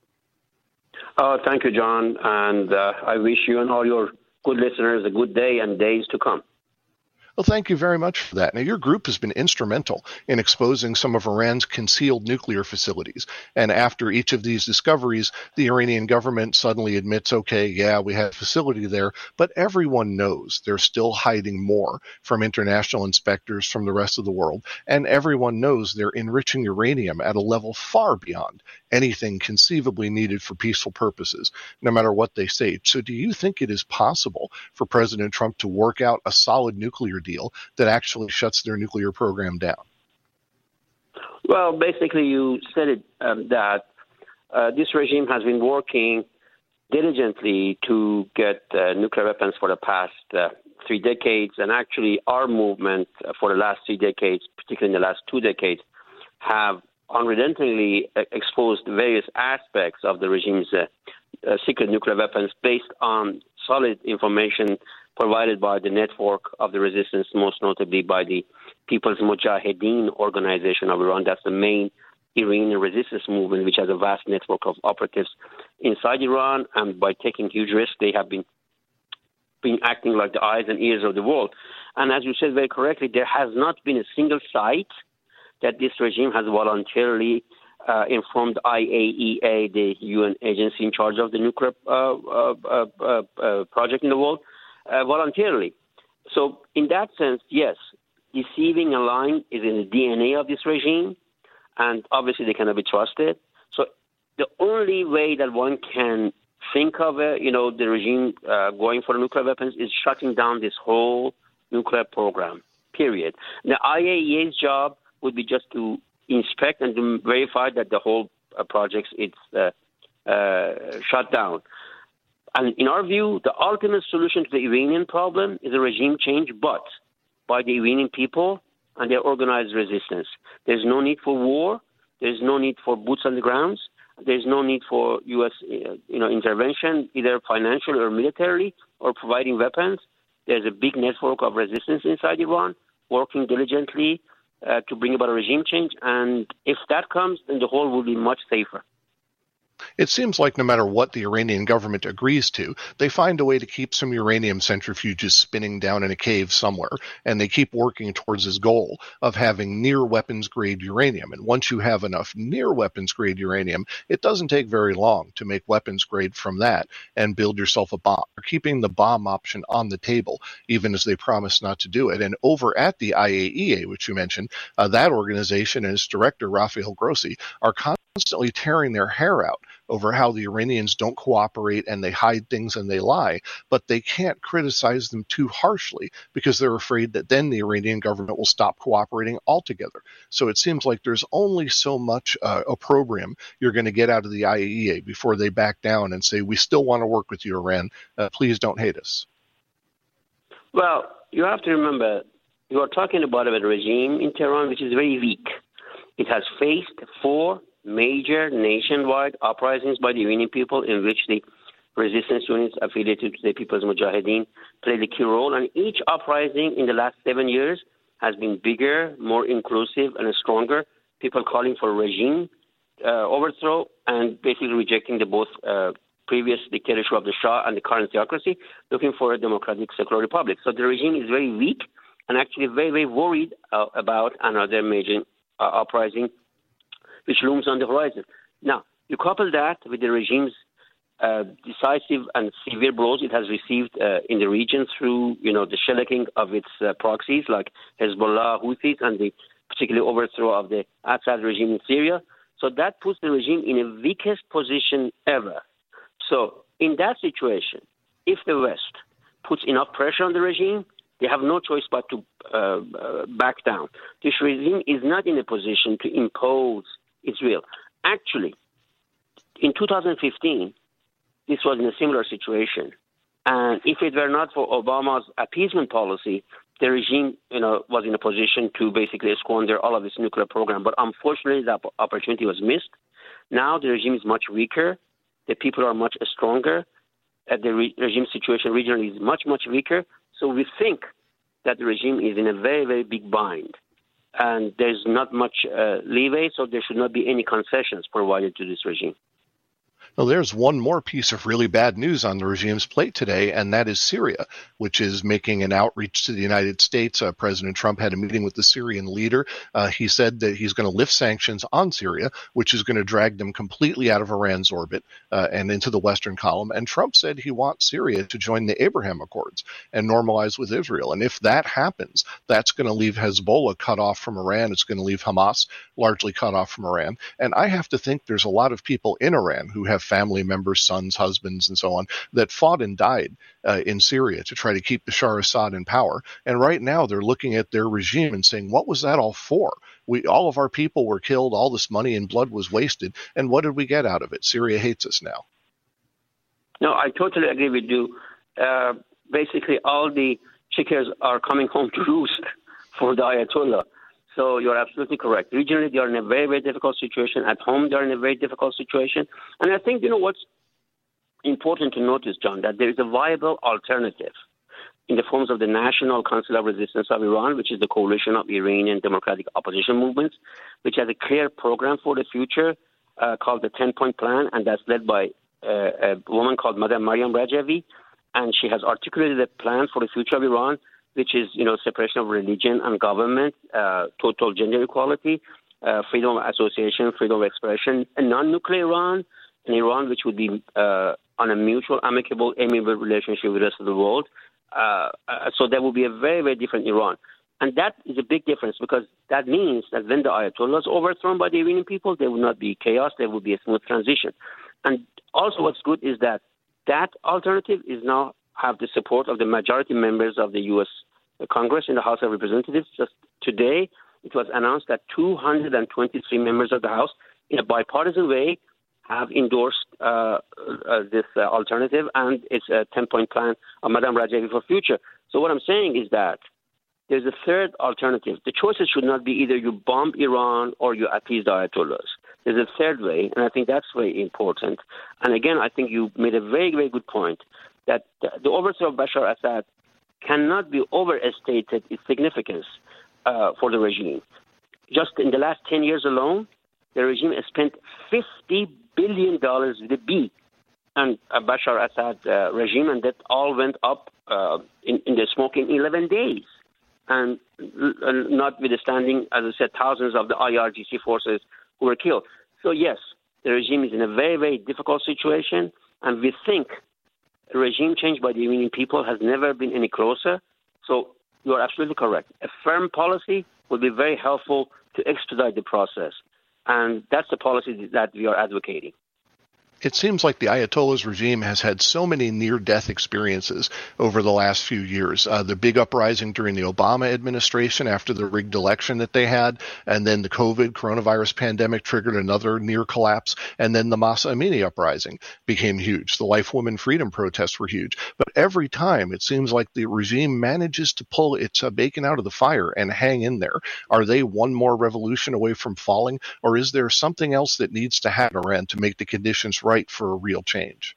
Oh, thank you, John, and uh, I wish you and all your good listeners a good day and days to come. Well, thank you very much for that. Now, your group has been instrumental in exposing some of Iran's concealed nuclear facilities. And after each of these discoveries, the Iranian government suddenly admits, okay, yeah, we have a facility there, but everyone knows they're still hiding more from international inspectors from the rest of the world. And everyone knows they're enriching uranium at a level far beyond anything conceivably needed for peaceful purposes, no matter what they say. So do you think it is possible for President Trump to work out a solid nuclear deal that actually shuts their nuclear program down? Well, basically, you said it, um, that uh, this regime has been working diligently to get uh, nuclear weapons for the past uh, three decades, and actually our movement for the last three decades, particularly in the last two decades, have unrelentingly exposed various aspects of the regime's uh, uh, secret nuclear weapons based on solid information provided by the network of the resistance, most notably by the People's Mujahideen Organization of Iran. That's the main Iranian resistance movement, which has a vast network of operatives inside Iran. And by taking huge risks, they have been, been acting like the eyes and ears of the world. And as you said very correctly, there has not been a single site that this regime has voluntarily uh, informed I A E A, the U N agency in charge of the nuclear uh, uh, uh, uh, project in the world, uh, voluntarily. So in that sense, yes, deceiving and lying is in the D N A of this regime, and obviously they cannot be trusted. So the only way that one can think of, uh, you know, the regime uh, going for nuclear weapons is shutting down this whole nuclear program, period. The I A E A's job would be just to inspect and to verify that the whole uh, project is uh, uh, shut down. And in our view, the ultimate solution to the Iranian problem is a regime change, but by the Iranian people and their organized resistance. There's no need for war. There's no need for boots on the ground. There's no need for U S uh, you know, intervention, either financially or militarily, or providing weapons. There's a big network of resistance inside Iran working diligently Uh, to bring about a regime change, and if that comes, then the whole will be much safer. It seems like no matter what the Iranian government agrees to, they find a way to keep some uranium centrifuges spinning down in a cave somewhere, and they keep working towards this goal of having near weapons-grade uranium. And once you have enough near weapons-grade uranium, it doesn't take very long to make weapons-grade from that and build yourself a bomb. They're keeping the bomb option on the table, even as they promise not to do it. And over at the I A E A, which you mentioned, uh, that organization and its director, Rafael Grossi, are constantly tearing their hair out over how the Iranians don't cooperate and they hide things and they lie, but they can't criticize them too harshly because they're afraid that then the Iranian government will stop cooperating altogether. So it seems like there's only so much uh, opprobrium you're going to get out of the I A E A before they back down and say, we still want to work with you, Iran. Uh, please don't hate us. Well, you have to remember, you are talking about a regime in Tehran which is very weak. It has faced four major nationwide uprisings by the Iranian people in which the resistance units affiliated to the People's Mujahideen played a key role. And each uprising in the last seven years has been bigger, more inclusive, and stronger. People calling for regime uh, overthrow and basically rejecting the both uh, previous dictatorship of the Shah and the current theocracy, looking for a democratic secular republic. So the regime is very weak and actually very, very worried uh, about another major uh, uprising which looms on the horizon. Now, you couple that with the regime's uh, decisive and severe blows it has received uh, in the region through, you know, the shellacking of its uh, proxies like Hezbollah, Houthis, and the particular overthrow of the Assad regime in Syria. So that puts the regime in the weakest position ever. So in that situation, if the West puts enough pressure on the regime, they have no choice but to uh, uh, back down. This regime is not in a position to impose its will. Actually, in two thousand fifteen, this was in a similar situation. And if it were not for Obama's appeasement policy, the regime, you know, was in a position to basically squander all of its nuclear program. But unfortunately, that opportunity was missed. Now the regime is much weaker. The people are much stronger. uh, the re- regime situation regionally is much, much weaker. So we think that the regime is in a very, very big bind. And there's not much uh, leeway, so there should not be any concessions provided to this regime. Well, there's one more piece of really bad news on the regime's plate today, and that is Syria, which is making an outreach to the United States. Uh, President Trump had a meeting with the Syrian leader. Uh, he said that he's going to lift sanctions on Syria, which is going to drag them completely out of Iran's orbit uh, and into the Western column. And Trump said he wants Syria to join the Abraham Accords and normalize with Israel. And if that happens, that's going to leave Hezbollah cut off from Iran. It's going to leave Hamas largely cut off from Iran. And I have to think there's a lot of people in Iran who have family members, sons, husbands, and so on, that fought and died uh, in Syria to try to keep Bashar Assad in power. And right now they're looking at their regime and saying, what was that all for? We, all of our people were killed, all this money and blood was wasted, and what did we get out of it? Syria hates us now. No, I totally agree with you. Uh, basically, all the chickens are coming home to roost for the Ayatollah. So you're absolutely correct. Regionally, they are in a very, very difficult situation. At home, they're in a very difficult situation. And I think, you know, what's important to notice, John, that there is a viable alternative in the forms of the National Council of Resistance of Iran, which is the coalition of Iranian democratic opposition movements, which has a clear program for the future uh, called the ten-point plan, and that's led by uh, a woman called Madam Mariam Rajavi. And she has articulated a plan for the future of Iran, which is, you know, separation of religion and government, uh, total gender equality, uh, freedom of association, freedom of expression, a non-nuclear Iran, an Iran which would be uh, on a mutual, amicable, amiable relationship with the rest of the world. Uh, uh, so there will be a very, very different Iran. And that is a big difference, because that means that when the Ayatollah is overthrown by the Iranian people, there will not be chaos, there will be a smooth transition. And also what's good is that that alternative is now have the support of the majority members of the U S Congress in the House of Representatives. Just today, it was announced that two hundred twenty-three members of the House, in a bipartisan way, have endorsed uh, uh, this uh, alternative, and it's a ten-point plan of Madam Rajavi for future. So what I'm saying is that there's a third alternative. The choices should not be either you bomb Iran or you appease the Ayatollahs. There's a third way, and I think that's very important. And again, I think you made a very, very good point, that the overthrow of Bashar Assad cannot be overstated its significance uh, for the regime. Just in the last ten years alone, the regime has spent fifty billion dollars with a B on uh, Bashar Assad uh, regime, and that all went up uh, in, in the smoke in eleven days. And uh, notwithstanding, as I said, thousands of the I R G C forces who were killed. So yes, the regime is in a very, very difficult situation, and we think regime change by the Iranian people has never been any closer. So you are absolutely correct. A firm policy would be very helpful to expedite the process. And that's the policy that we are advocating. It seems like the Ayatollah's regime has had so many near-death experiences over the last few years. Uh, the big uprising during the Obama administration after the rigged election that they had, and then the COVID coronavirus pandemic triggered another near collapse, and then the Mahsa Amini uprising became huge. The Life Women Freedom protests were huge. But every time it seems like the regime manages to pull its uh, bacon out of the fire and hang in there. Are they one more revolution away from falling, or is there something else that needs to happen around to make the conditions right for a real change?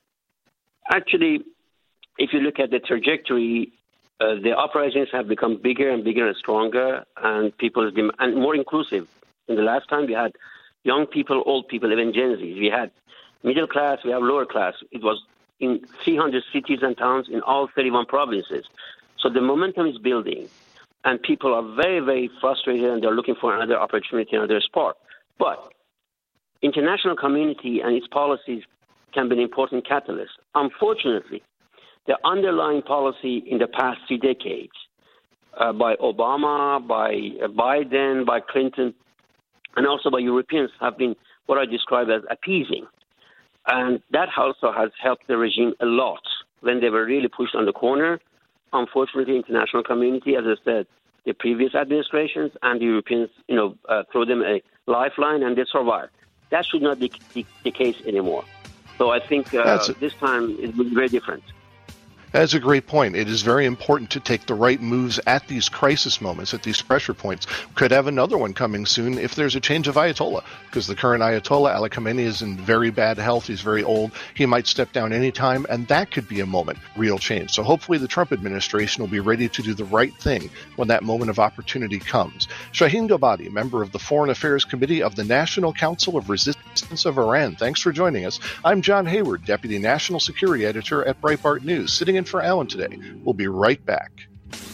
Actually, if you look at the trajectory, uh, the uprisings have become bigger and bigger and stronger, and people have been, and more inclusive. In the last time, we had young people, old people, even Gen Zs. We had middle class, we have lower class. It was in three hundred cities and towns in all thirty-one provinces. So the momentum is building, and people are very, very frustrated, and they're looking for another opportunity, another spot. But international community and its policies can be an important catalyst. Unfortunately, the underlying policy in the past three decades uh, by Obama, by uh, Biden, by Clinton, and also by Europeans have been what I describe as appeasing. And that also has helped the regime a lot when they were really pushed on the corner. Unfortunately, international community, as I said, the previous administrations and the Europeans, you know, uh, threw them a lifeline, and they survived. That should not be the case anymore. So I think uh, this time it will be very different. That's a great point. It is very important to take the right moves at these crisis moments, at these pressure points. Could have another one coming soon if there's a change of Ayatollah, because the current Ayatollah, Ali Khamenei, is in very bad health. He's very old. He might step down anytime, and that could be a moment, real change. So hopefully the Trump administration will be ready to do the right thing when that moment of opportunity comes. Shaheen Gabadi, member of the Foreign Affairs Committee of the National Council of Resistance of Iran. Thanks for joining us. I'm John Hayward, Deputy National Security Editor at Breitbart News, sitting in for Alan today. We'll be right back.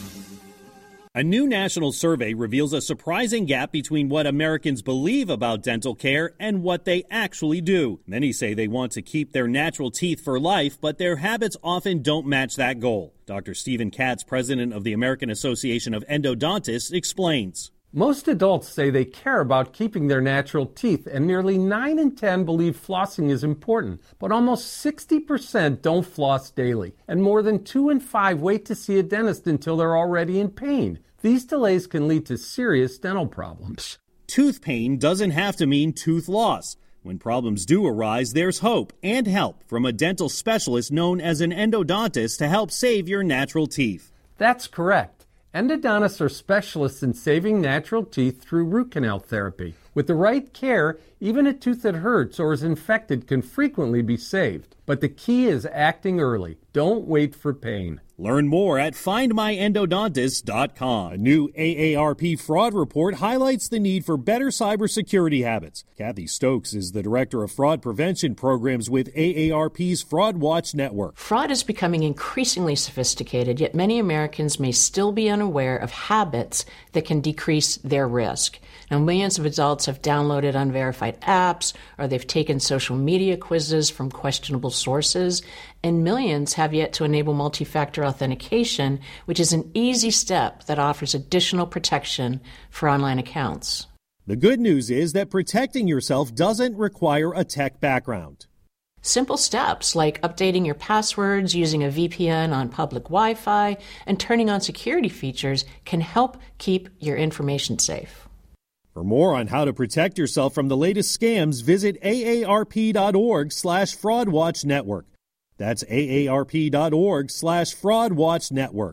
A new national survey reveals a surprising gap between what Americans believe about dental care and what they actually do. Many say they want to keep their natural teeth for life, but their habits often don't match that goal. Doctor Stephen Katz, president of the American Association of Endodontists, explains. Most adults say they care about keeping their natural teeth, and nearly nine in ten believe flossing is important. But almost sixty percent don't floss daily, and more than two in five wait to see a dentist until they're already in pain. These delays can lead to serious dental problems. Tooth pain doesn't have to mean tooth loss. When problems do arise, there's hope and help from a dental specialist known as an endodontist to help save your natural teeth. That's correct. Endodontists are specialists in saving natural teeth through root canal therapy. With the right care, even a tooth that hurts or is infected can frequently be saved. But the key is acting early. Don't wait for pain. Learn more at find my endodontist dot com. A new A A R P fraud report highlights the need for better cybersecurity habits. Kathy Stokes is the director of fraud prevention programs with A A R P's Fraud Watch Network. Fraud is becoming increasingly sophisticated, yet many Americans may still be unaware of habits that can decrease their risk. Now, millions of adults have downloaded unverified apps, or they've taken social media quizzes from questionable sources, and millions have yet to enable multi-factor authentication, which is an easy step that offers additional protection for online accounts. The good news is that protecting yourself doesn't require a tech background. Simple steps like updating your passwords, using a V P N on public Wi-Fi, and turning on security features can help keep your information safe. For more on how to protect yourself from the latest scams, visit A A R P dot org slash fraud watch network. That's A A R P dot org slash fraud watch network.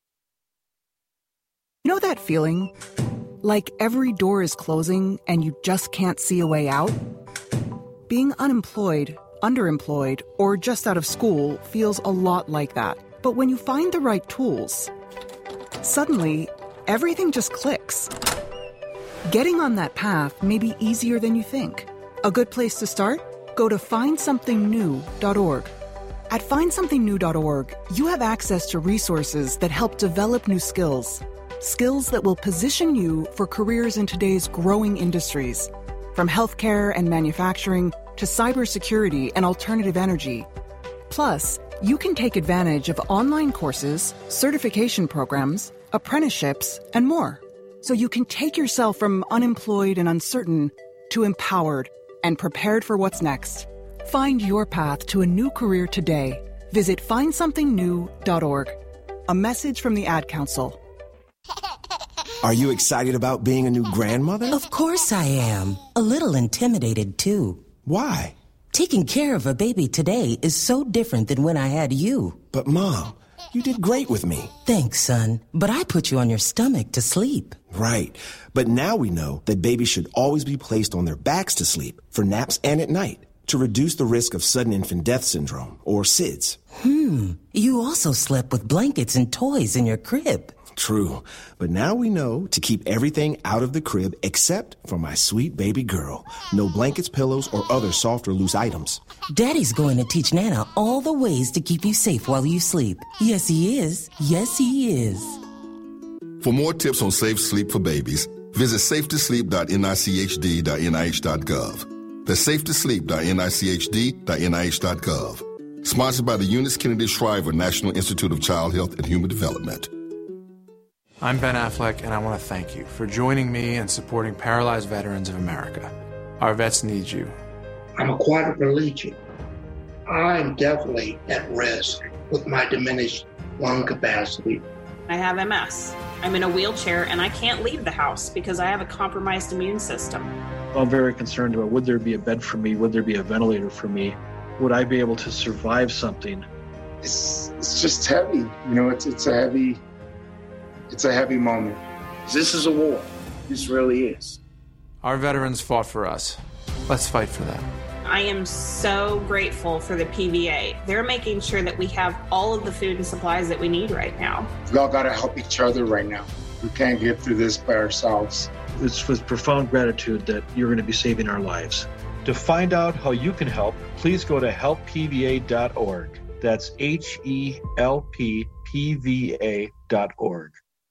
You know that feeling? Like every door is closing and you just can't see a way out? Being unemployed, underemployed, or just out of school feels a lot like that. But when you find the right tools, suddenly everything just clicks. Getting on that path may be easier than you think. A good place to start? Go to find something new dot org. At find something new dot org, you have access to resources that help develop new skills. Skills that will position you for careers in today's growing industries. From healthcare and manufacturing to cybersecurity and alternative energy. Plus, you can take advantage of online courses, certification programs, apprenticeships, and more. So you can take yourself from unemployed and uncertain to empowered and prepared for what's next. Find your path to a new career today. Visit find something new dot org. A message from the Ad Council. Are you excited about being a new grandmother? Of course I am. A little intimidated, too. Why? Taking care of a baby today is so different than when I had you. But, Mom, you did great with me. Thanks, son. But I put you on your stomach to sleep. Right. But now we know that babies should always be placed on their backs to sleep, for naps and at night, to reduce the risk of sudden infant death syndrome, or S I D S. Hmm. You also slept with blankets and toys in your crib. True. But now we know to keep everything out of the crib except for my sweet baby girl. No blankets, pillows, or other soft or loose items. Daddy's going to teach Nana all the ways to keep you safe while you sleep. Yes, he is. Yes, he is. For more tips on safe sleep for babies, visit safe to sleep dot N I C H D dot N I H dot gov. That's safe to sleep dot N I C H D dot N I H dot gov. Sponsored by the Eunice Kennedy Shriver National Institute of Child Health and Human Development. I'm Ben Affleck, and I want to thank you for joining me and supporting Paralyzed Veterans of America. Our vets need you. I'm a quadriplegic. I'm definitely at risk with my diminished lung capacity. I have M S. I'm in a wheelchair, and I can't leave the house because I have a compromised immune system. I'm very concerned about, would there be a bed for me? Would there be a ventilator for me? Would I be able to survive something it's it's just heavy. You know, it's it's a heavy it's a heavy moment. This is a war. This really is. Our veterans fought for us. Let's fight for them. I am so grateful for the P V A. They're making sure that we have all of the food and supplies that we need right now. We all got to help each other right now. We can't get through this by ourselves. It's with profound gratitude that you're going to be saving our lives. To find out how you can help, please go to help P V A dot org. That's H E L P P V A dot org.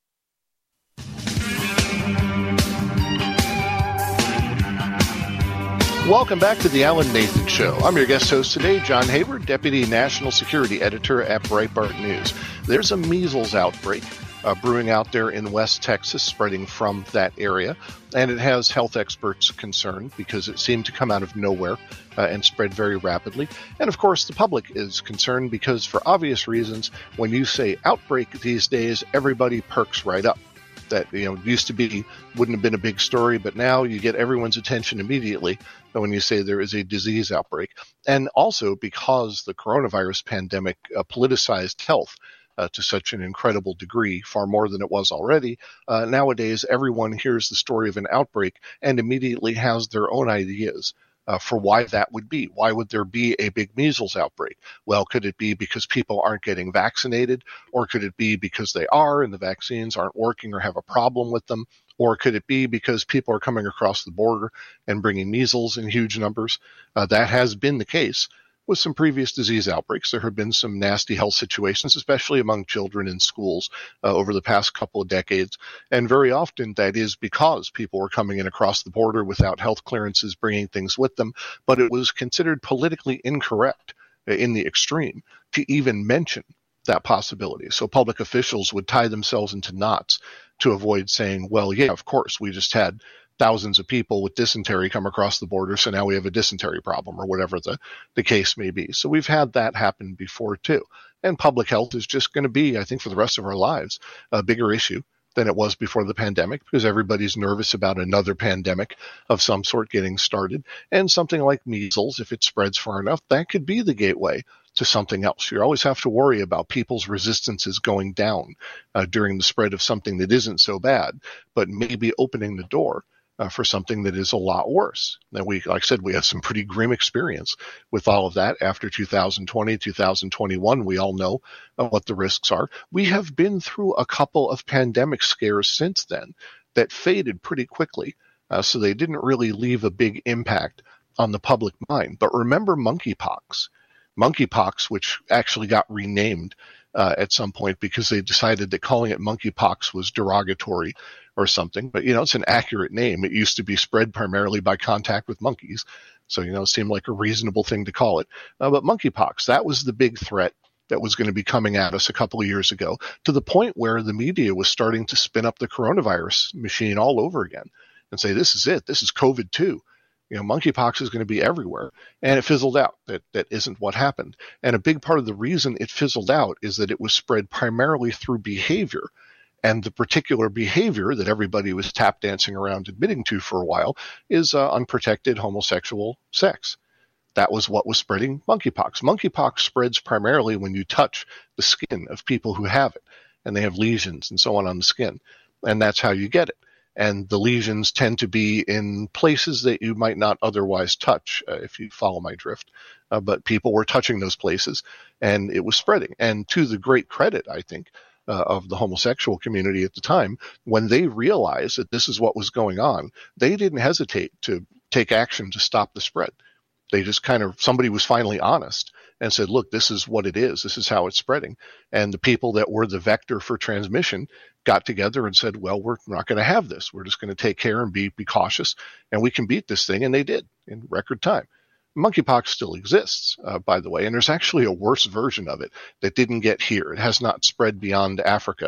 Welcome back to the Alan Nathan Show. I'm your guest host today, John Hayward, Deputy National Security Editor at Breitbart News. There's a measles outbreak uh, brewing out there in West Texas, spreading from that area, and it has health experts concerned because it seemed to come out of nowhere uh, and spread very rapidly. And of course, the public is concerned because, for obvious reasons, when you say outbreak these days, everybody perks right up. That, you know, used to be, wouldn't have been a big story, but now you get everyone's attention immediately when you say there is a disease outbreak. And also because the coronavirus pandemic uh, politicized health uh, to such an incredible degree, far more than it was already. Uh, nowadays, everyone hears the story of an outbreak and immediately has their own ideas Uh, for why that would be. Why would there be a big measles outbreak? Well, could it be because people aren't getting vaccinated? Or could it be because they are and the vaccines aren't working or have a problem with them? Or could it be because people are coming across the border and bringing measles in huge numbers? Uh, that has been the case with some previous disease outbreaks. There have been some nasty health situations, especially among children in schools uh, over the past couple of decades. And very often that is because people were coming in across the border without health clearances, bringing things with them. But it was considered politically incorrect uh, in the extreme to even mention that possibility. So public officials would tie themselves into knots to avoid saying, well, yeah, of course, we just had thousands of people with dysentery come across the border, so now we have a dysentery problem, or whatever the, the case may be. So we've had that happen before, too. And public health is just going to be, I think, for the rest of our lives, a bigger issue than it was before the pandemic, because everybody's nervous about another pandemic of some sort getting started. And something like measles, if it spreads far enough, that could be the gateway to something else. You always have to worry about people's resistances going down uh, during the spread of something that isn't so bad, but maybe opening the door Uh, for something that is a lot worse. Now, we, like I said, we have some pretty grim experience with all of that after two thousand twenty, two thousand twenty-one. We all know uh, what the risks are. We have been through a couple of pandemic scares since then that faded pretty quickly, uh, so they didn't really leave a big impact on the public mind. But remember monkeypox. Monkeypox, which actually got renamed uh, at some point because they decided that calling it monkeypox was derogatory or something. But, you know, it's an accurate name. It used to be spread primarily by contact with monkeys. So, you know, it seemed like a reasonable thing to call it. Uh, but monkeypox, that was the big threat that was going to be coming at us a couple of years ago, to the point where the media was starting to spin up the coronavirus machine all over again and say, this is it. This is COVID two. You know, monkeypox is going to be everywhere. And it fizzled out. That that isn't what happened. And a big part of the reason it fizzled out is that it was spread primarily through behavior. And the particular behavior that everybody was tap dancing around admitting to for a while is uh, unprotected homosexual sex. That was what was spreading monkeypox. Monkeypox spreads primarily when you touch the skin of people who have it, and they have lesions and so on on the skin. And that's how you get it. And the lesions tend to be in places that you might not otherwise touch, uh, if you follow my drift. Uh, but people were touching those places, and it was spreading. And to the great credit, I think, uh, of the homosexual community at the time, when they realized that this is what was going on, they didn't hesitate to take action to stop the spread. They just kind of, somebody was finally honest and said, look, this is what it is. This is how it's spreading. And the people that were the vector for transmission got together and said, well, we're not going to have this. We're just going to take care and be, be cautious, and we can beat this thing. And they did in record time. Monkeypox still exists, uh, by the way, and there's actually a worse version of it that didn't get here. It has not spread beyond Africa,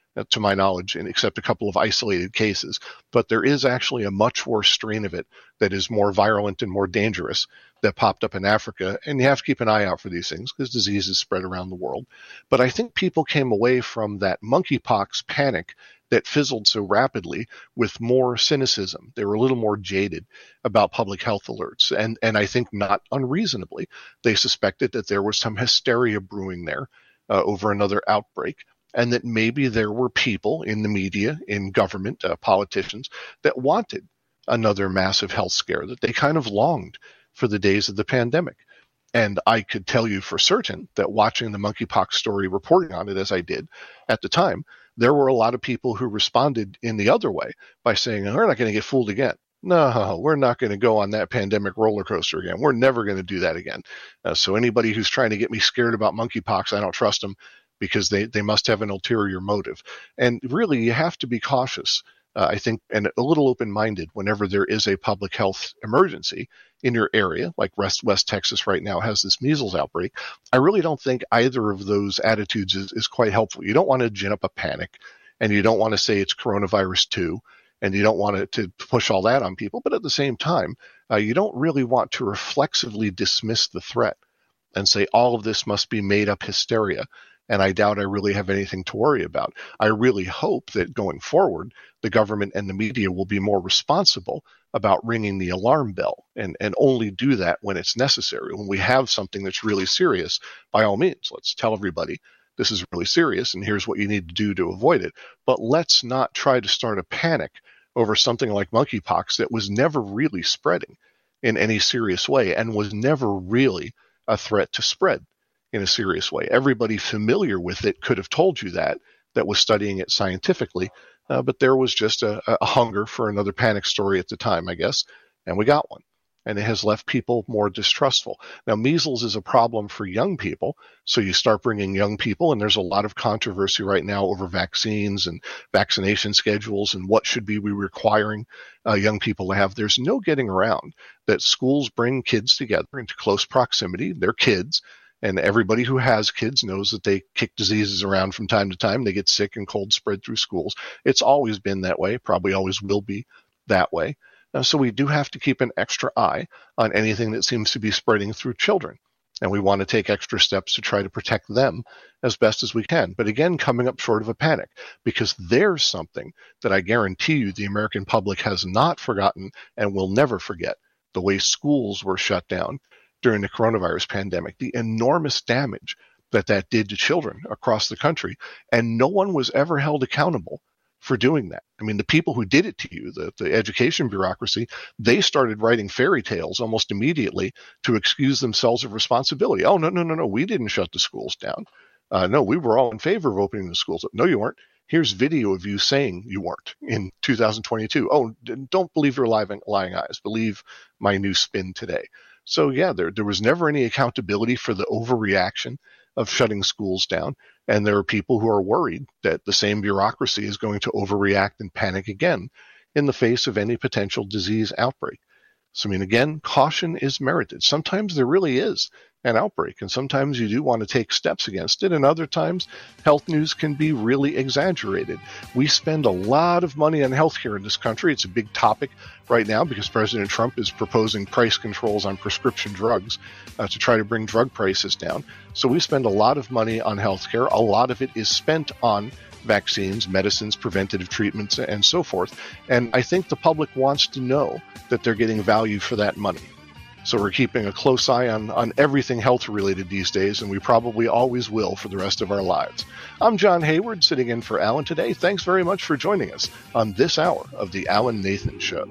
uh, to my knowledge, and except a couple of isolated cases. But there is actually a much worse strain of it that is more virulent and more dangerous that popped up in Africa. And you have to keep an eye out for these things because diseases spread around the world. But I think people came away from that monkeypox panic that fizzled so rapidly with more cynicism. They were a little more jaded about public health alerts. And, and I think not unreasonably, they suspected that there was some hysteria brewing there uh, over another outbreak, and that maybe there were people in the media, in government, uh, politicians, that wanted another massive health scare, that they kind of longed for the days of the pandemic. And I could tell you for certain that watching the monkeypox story, reporting on it as I did at the time, there were a lot of people who responded in the other way by saying, we're not going to get fooled again. No, we're not going to go on that pandemic roller coaster again. We're never going to do that again. Uh, so anybody who's trying to get me scared about monkeypox, I don't trust them, because they, they must have an ulterior motive. And really, you have to be cautious, uh, I think, and a little open-minded whenever there is a public health emergency in your area, like West, West Texas right now has this measles outbreak. I really don't think either of those attitudes is, is quite helpful. You don't want to gin up a panic, and you don't want to say it's coronavirus two, and you don't want to, to push all that on people. But at the same time, uh, you don't really want to reflexively dismiss the threat and say all of this must be made up hysteria. And I doubt I really have anything to worry about. I really hope that going forward, the government and the media will be more responsible about ringing the alarm bell, and, and only do that when it's necessary. When we have something that's really serious, by all means, let's tell everybody this is really serious and here's what you need to do to avoid it. But let's not try to start a panic over something like monkeypox that was never really spreading in any serious way and was never really a threat to spread in a serious way. Everybody familiar with it could have told you that, that was studying it scientifically, uh, but there was just a, a hunger for another panic story at the time, I guess, and we got one. And it has left people more distrustful. Now, measles is a problem for young people, so you start bringing young people, and there's a lot of controversy right now over vaccines and vaccination schedules and what should be we requiring uh, young people to have. There's no getting around that schools bring kids together into close proximity. They're kids. And everybody who has kids knows that they kick diseases around from time to time. They get sick and cold spread through schools. It's always been that way, probably always will be that way. Uh, so we do have to keep an extra eye on anything that seems to be spreading through children. And we want to take extra steps to try to protect them as best as we can. But again, coming up short of a panic, because there's something that I guarantee you the American public has not forgotten and will never forget: the way schools were shut down during the coronavirus pandemic, the enormous damage that that did to children across the country. And no one was ever held accountable for doing that. I mean, the people who did it to you, the, the education bureaucracy, they started writing fairy tales almost immediately to excuse themselves of responsibility. Oh, no, no, no, no, we didn't shut the schools down. Uh, no, we were all in favor of opening the schools up. No, you weren't. Here's video of you saying you weren't in two thousand twenty-two. Oh, don't believe your lying, lying eyes. Believe my new spin today. So, yeah, there there was never any accountability for the overreaction of shutting schools down. And there are people who are worried that the same bureaucracy is going to overreact and panic again in the face of any potential disease outbreak. So, I mean, again, caution is merited. Sometimes there really is an outbreak, and sometimes you do want to take steps against it, and other times health news can be really exaggerated. We spend a lot of money on healthcare in this country. It's a big topic right now because President Trump is proposing price controls on prescription drugs uh, to try to bring drug prices down. So we spend a lot of money on healthcare. A lot of it is spent on vaccines, medicines, preventative treatments, and so forth. And I think the public wants to know that they're getting value for that money. So we're keeping a close eye on, on everything health-related these days, and we probably always will for the rest of our lives. I'm John Hayward, sitting in for Alan today. Thanks very much for joining us on this hour of The Alan Nathan Show.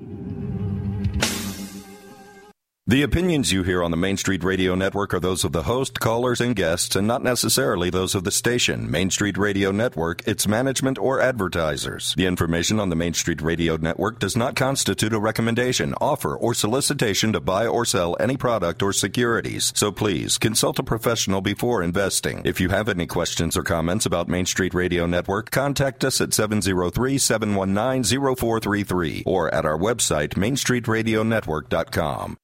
The opinions you hear on the Main Street Radio Network are those of the host, callers, and guests, and not necessarily those of the station, Main Street Radio Network, its management, or advertisers. The information on the Main Street Radio Network does not constitute a recommendation, offer, or solicitation to buy or sell any product or securities. So please, consult a professional before investing. If you have any questions or comments about Main Street Radio Network, contact us at seven oh three, seven one nine, oh four three three or at our website, main street radio network dot com.